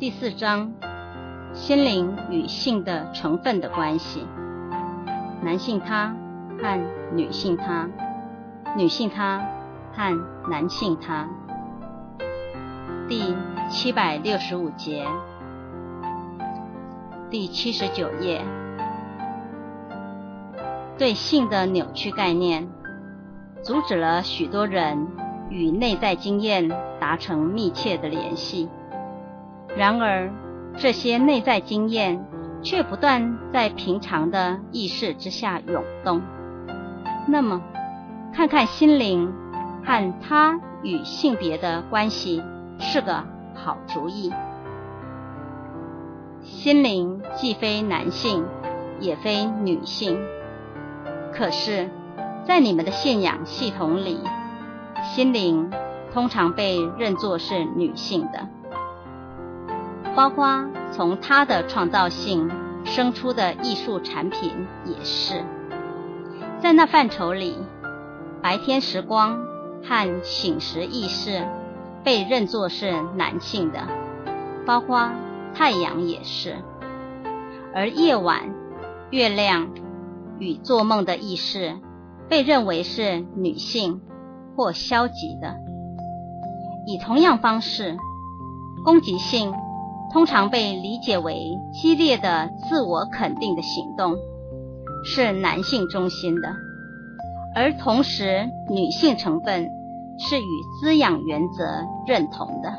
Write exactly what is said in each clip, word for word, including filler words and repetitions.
第四章，心灵与性的成分的关系，男性他和女性他，女性他和男性他。第七百六十五节，第七十九页。对性的扭曲概念，阻止了许多人与内在经验达成密切的联系。然而，这些内在经验却不断在平常的意识之下涌动。那么，看看心灵和它与性别的关系是个好主意。心灵既非男性，也非女性，可是，在你们的信仰系统里，心灵通常被认作是女性的。包括从它的创造性生出的艺术产品也是。在那范畴里，白天时光和醒时意识被认作是男性的，包括太阳也是。而夜晚、月亮与做梦的意识被认为是女性或消极的。以同样方式，攻击性通常被理解为激烈的自我肯定的行动，是男性中心的，而同时女性成分是与滋养原则认同的。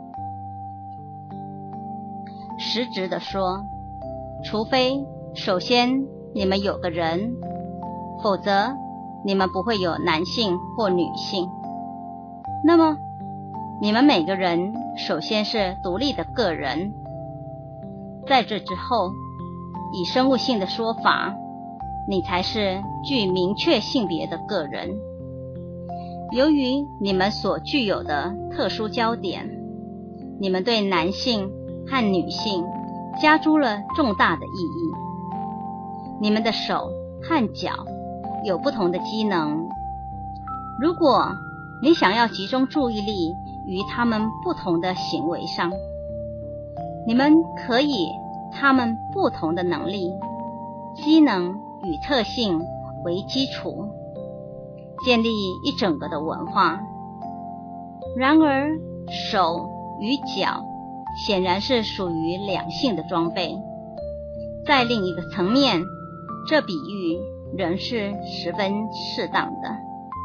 实质地说，除非首先你们有个人，否则你们不会有男性或女性。那么你们每个人首先是独立的个人，在这之后，以生物性的说法，你才是具明确性别的个人。由于你们所具有的特殊焦点，你们对男性和女性加诸了重大的意义。你们的手和脚有不同的机能，如果你想要集中注意力于他们不同的行为上，你们可以他们不同的能力、机能与特性为基础，建立一整个的文化。然而，手与脚显然是属于两性的装备。在另一个层面，这比喻仍是十分适当的。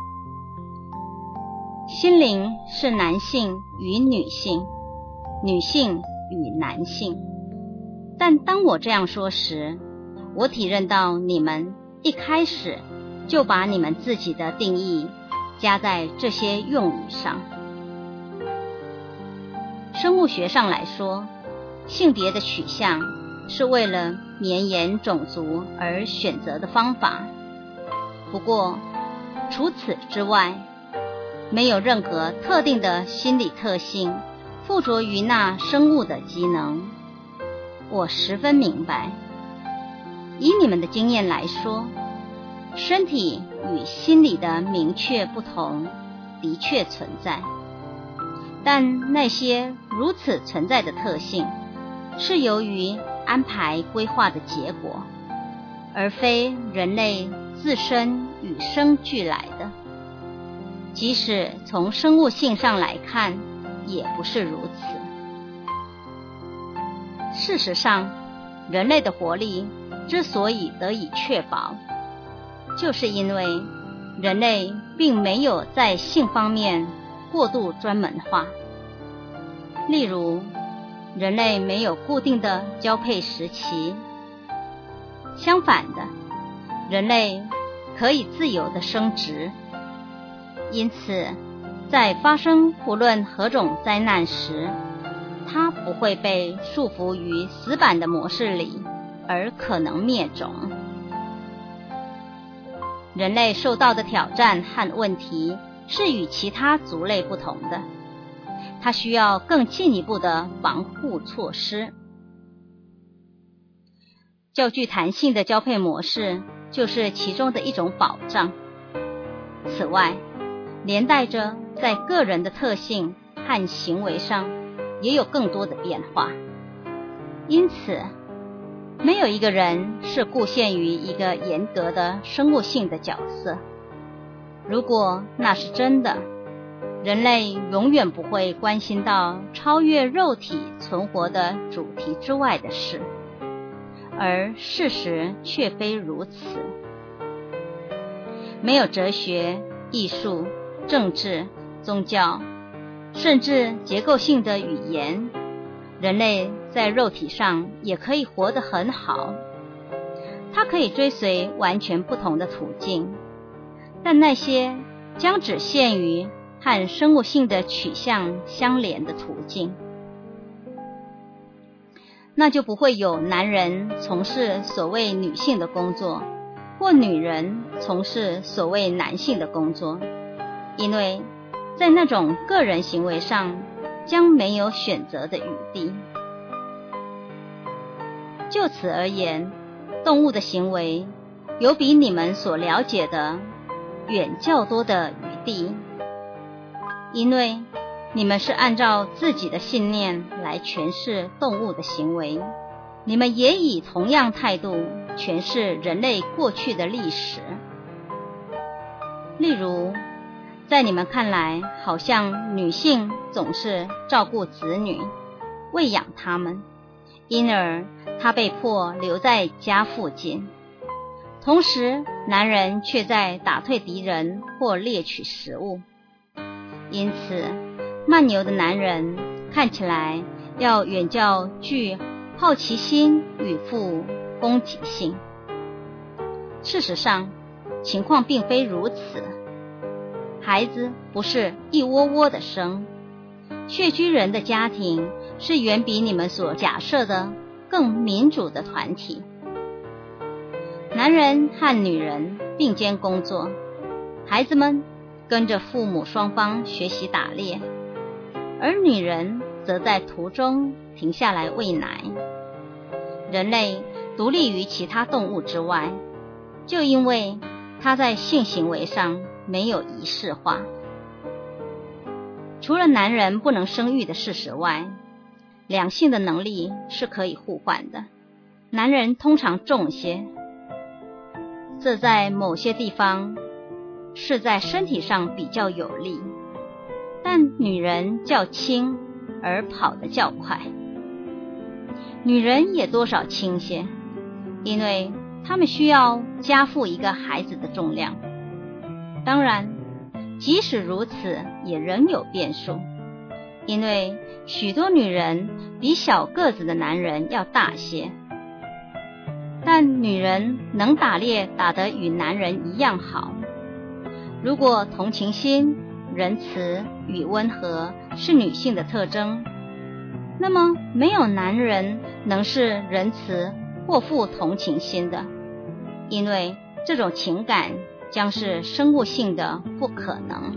心灵是男性与女性，女性与男性。但当我这样说时，我体认到你们一开始就把你们自己的定义加在这些用语上。生物学上来说，性别的取向是为了绵延种族而选择的方法。不过，除此之外，没有任何特定的心理特性附着于那生物的机能。我十分明白，以你们的经验来说，身体与心理的明确不同的确存在，但那些如此存在的特性是由于安排规划的结果，而非人类自身与生俱来的。即使从生物性上来看，也不是如此。事实上，人类的活力之所以得以确保，就是因为人类并没有在性方面过度专门化。例如，人类没有固定的交配时期，相反的，人类可以自由地生殖。因此，在发生不论何种灾难时，它不会被束缚于死板的模式里，而可能灭种。人类受到的挑战和问题是与其他族类不同的，它需要更进一步的防护措施。较具弹性的交配模式就是其中的一种保障。此外，连带着在个人的特性和行为上也有更多的变化。 因此，没有一个人是固限于一个严格的生物性的角色。如果那是真的，人类永远不会关心到超越肉体存活的主题之外的事，而事实却非如此。没有哲学、艺术、政治、宗教，甚至结构性的语言，人类在肉体上也可以活得很好。它可以追随完全不同的途径，但那些将只限于和生物性的取向相连的途径，那就不会有男人从事所谓女性的工作，或女人从事所谓男性的工作，因为在那种个人行为上将没有选择的余地。就此而言，动物的行为有比你们所了解的远较多的余地，因为你们是按照自己的信念来诠释动物的行为，你们也以同样态度诠释人类过去的历史。例如，在你们看来，好像女性总是照顾子女，喂养他们，因而她被迫留在家附近，同时男人却在打退敌人或猎取食物。因此，漫游的男人看起来要远较具好奇心与富攻击性。事实上，情况并非如此。孩子不是一窝窝的生，穴居人的家庭是远比你们所假设的更民主的团体。男人和女人并肩工作，孩子们跟着父母双方学习打猎，而女人则在途中停下来喂奶。人类独立于其他动物之外，就因为它在性行为上没有仪式化。除了男人不能生育的事实外，两性的能力是可以互换的。男人通常重些，这在某些地方是在身体上比较有利，但女人较轻而跑得较快。女人也多少轻些，因为她们需要加负一个孩子的重量。当然，即使如此，也仍有变数，因为许多女人比小个子的男人要大些，但女人能打猎打得与男人一样好。如果同情心、仁慈与温和是女性的特征，那么没有男人能是仁慈或富同情心的，因为这种情感将是生物性的不可能。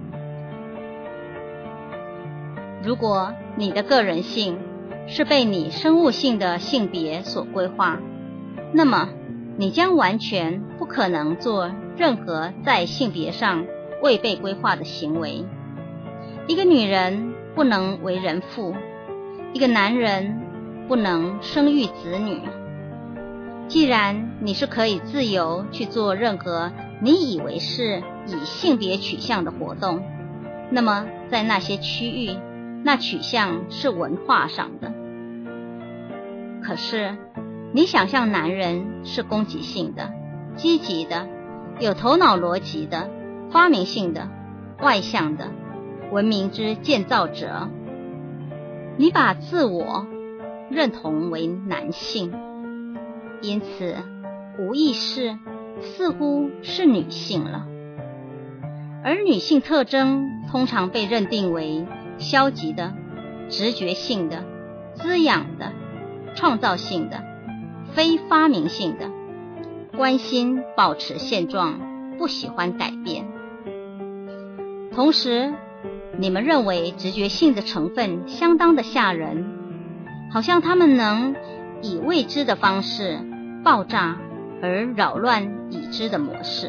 如果你的个人性是被你生物性的性别所规划，那么你将完全不可能做任何在性别上未被规划的行为。一个女人不能为人妇，一个男人不能生育子女。既然你是可以自由去做任何你以为是以性别取向的活动，那么在那些区域，那取向是文化上的。可是你想象男人是攻击性的、积极的、有头脑逻辑的、发明性的、外向的、文明之建造者，你把自我认同为男性，因此无意识似乎是女性了。而女性特征通常被认定为消极的、直觉性的、滋养的、创造性的、非发明性的，关心保持现状，不喜欢改变。同时，你们认为直觉性的成分相当的吓人，好像他们能以未知的方式爆炸而扰乱已知的模式。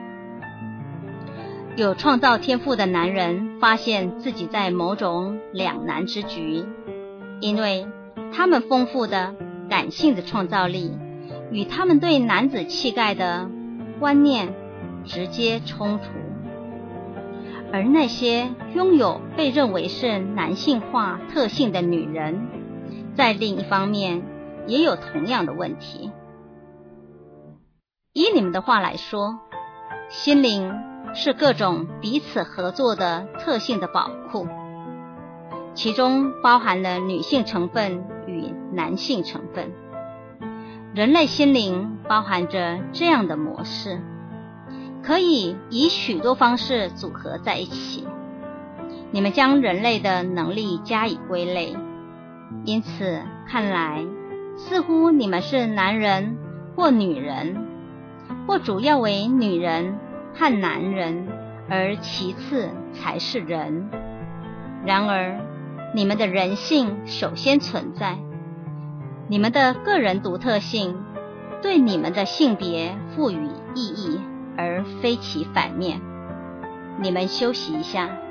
有创造天赋的男人发现自己在某种两难之局，因为他们丰富的感性的创造力与他们对男子气概的观念直接冲突。而那些拥有被认为是男性化特性的女人，在另一方面也有同样的问题。以你们的话来说，心灵是各种彼此合作的特性的宝库，其中包含了女性成分与男性成分。人类心灵包含着这样的模式，可以以许多方式组合在一起。你们将人类的能力加以归类，因此看来似乎你们是男人或女人，或主要为女人和男人，而其次才是人。然而你们的人性首先存在，你们的个人独特性对你们的性别赋予意义，而非其反面。你们休息一下。